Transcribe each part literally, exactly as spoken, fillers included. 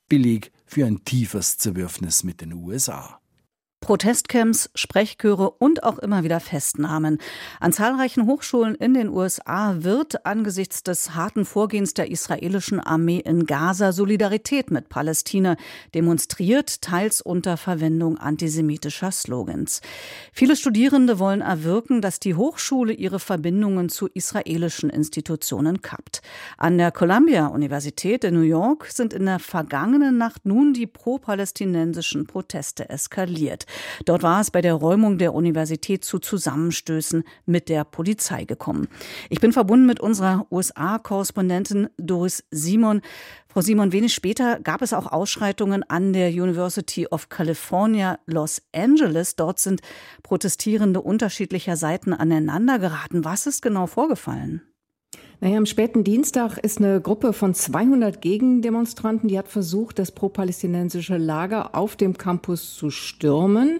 billig für ein tiefes Zerwürfnis mit den U S A. Protestcamps, Sprechchöre und auch immer wieder Festnahmen. An zahlreichen Hochschulen in den U S A wird angesichts des harten Vorgehens der israelischen Armee in Gaza Solidarität mit Palästina demonstriert, teils unter Verwendung antisemitischer Slogans. Viele Studierende wollen erwirken, dass die Hochschule ihre Verbindungen zu israelischen Institutionen kappt. An der Columbia-Universität in New York sind in der vergangenen Nacht nun die pro-palästinensischen Proteste eskaliert. Dort war es bei der Räumung der Universität zu Zusammenstößen mit der Polizei gekommen. Ich bin verbunden mit unserer U S A-Korrespondentin Doris Simon. Frau Simon, wenig später gab es auch Ausschreitungen an der University of California, Los Angeles. Dort sind Protestierende unterschiedlicher Seiten aneinander geraten. Was ist genau vorgefallen? Naja, am späten Dienstag ist eine Gruppe von zweihundert Gegendemonstranten, die hat versucht, das pro-palästinensische Lager auf dem Campus zu stürmen.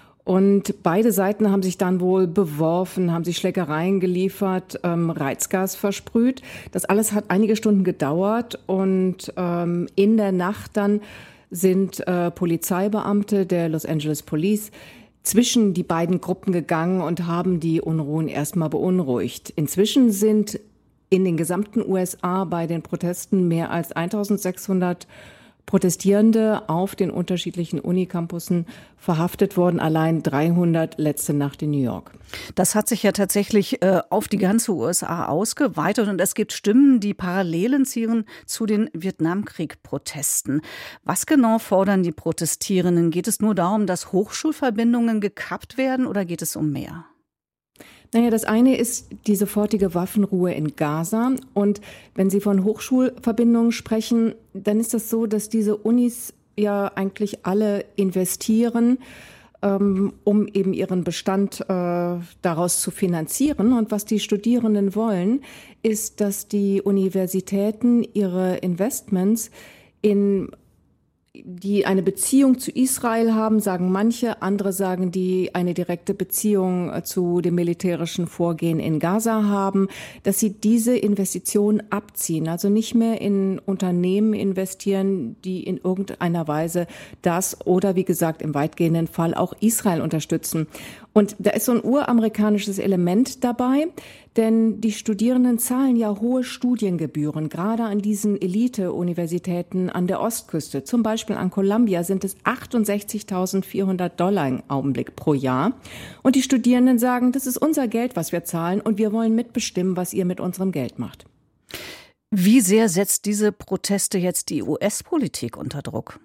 Und beide Seiten haben sich dann wohl beworfen, haben sich Schlägereien geliefert, ähm, Reizgas versprüht. Das alles hat einige Stunden gedauert und ähm, in der Nacht dann sind äh, Polizeibeamte der Los Angeles Police zwischen die beiden Gruppen gegangen und haben die Unruhen erstmal beunruhigt. Inzwischen sind in den gesamten U S A bei den Protesten mehr als eintausendsechshundert Protestierende auf den unterschiedlichen Unicampussen verhaftet worden, allein dreihundert letzte Nacht in New York. Das hat sich ja tatsächlich äh, auf die ganze U S A ausgeweitet und es gibt Stimmen, die Parallelen ziehen zu den Vietnamkrieg-Protesten. Was genau fordern die Protestierenden? Geht es nur darum, dass Hochschulverbindungen gekappt werden oder geht es um mehr? Naja, das eine ist die sofortige Waffenruhe in Gaza. Und wenn Sie von Hochschulverbindungen sprechen, dann ist das so, dass diese Unis ja eigentlich alle investieren, ähm, um eben ihren Bestand äh, daraus zu finanzieren. Und was die Studierenden wollen, ist, dass die Universitäten ihre Investments in die eine Beziehung zu Israel haben, sagen manche, andere sagen, die eine direkte Beziehung zu dem militärischen Vorgehen in Gaza haben, dass sie diese Investitionen abziehen, also nicht mehr in Unternehmen investieren, die in irgendeiner Weise das oder wie gesagt im weitgehenden Fall auch Israel unterstützen. Und da ist so ein uramerikanisches Element dabei, denn die Studierenden zahlen ja hohe Studiengebühren, gerade an diesen Elite-Universitäten an der Ostküste. Zum Beispiel an Columbia sind es achtundsechzigtausendvierhundert Dollar im Augenblick pro Jahr. Und die Studierenden sagen, das ist unser Geld, was wir zahlen und wir wollen mitbestimmen, was ihr mit unserem Geld macht. Wie sehr setzt diese Proteste jetzt die U S-Politik unter Druck?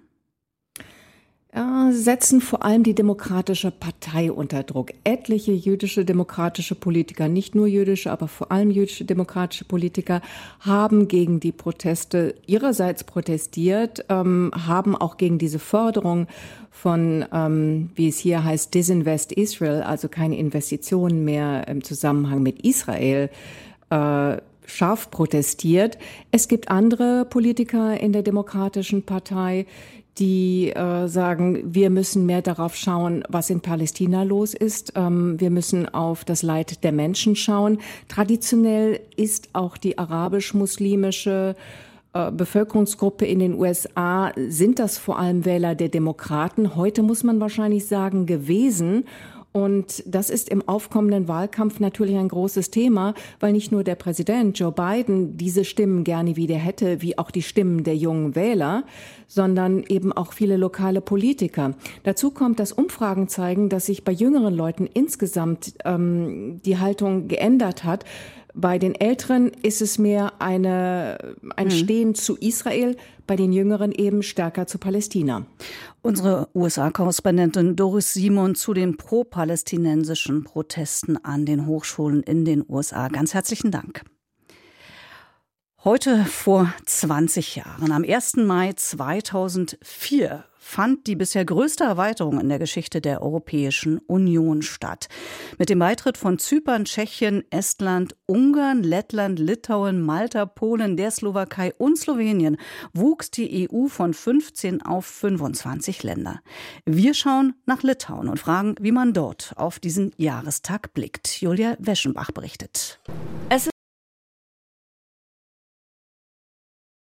Setzen vor allem die Demokratische Partei unter Druck. Etliche jüdische demokratische Politiker, nicht nur jüdische, aber vor allem jüdische demokratische Politiker haben gegen die Proteste ihrerseits protestiert, ähm, haben auch gegen diese Förderung von, ähm, wie es hier heißt, Disinvest Israel, also keine Investitionen mehr im Zusammenhang mit Israel, äh, scharf protestiert. Es gibt andere Politiker in der Demokratischen Partei, die äh, sagen, wir müssen mehr darauf schauen, was in Palästina los ist. Ähm, wir müssen auf das Leid der Menschen schauen. Traditionell ist auch die arabisch-muslimische äh, Bevölkerungsgruppe in den U S A, sind das vor allem Wähler der Demokraten. Heute muss man wahrscheinlich sagen, gewesen. Und das ist im aufkommenden Wahlkampf natürlich ein großes Thema, weil nicht nur der Präsident Joe Biden diese Stimmen gerne wieder hätte, wie auch die Stimmen der jungen Wähler, sondern eben auch viele lokale Politiker. Dazu kommt, dass Umfragen zeigen, dass sich bei jüngeren Leuten insgesamt ähm, die Haltung geändert hat. Bei den Älteren ist es mehr eine, ein Stehen zu Israel, bei den Jüngeren eben stärker zu Palästina. Unsere U S A-Korrespondentin Doris Simon zu den pro-palästinensischen Protesten an den Hochschulen in den U S A. Ganz herzlichen Dank. Heute vor zwanzig Jahren, am ersten Mai zweitausendvier, fand die bisher größte Erweiterung in der Geschichte der Europäischen Union statt. Mit dem Beitritt von Zypern, Tschechien, Estland, Ungarn, Lettland, Litauen, Malta, Polen, der Slowakei und Slowenien wuchs die E U von fünfzehn auf fünfundzwanzig Länder. Wir schauen nach Litauen und fragen, wie man dort auf diesen Jahrestag blickt. Julia Weschenbach berichtet. Es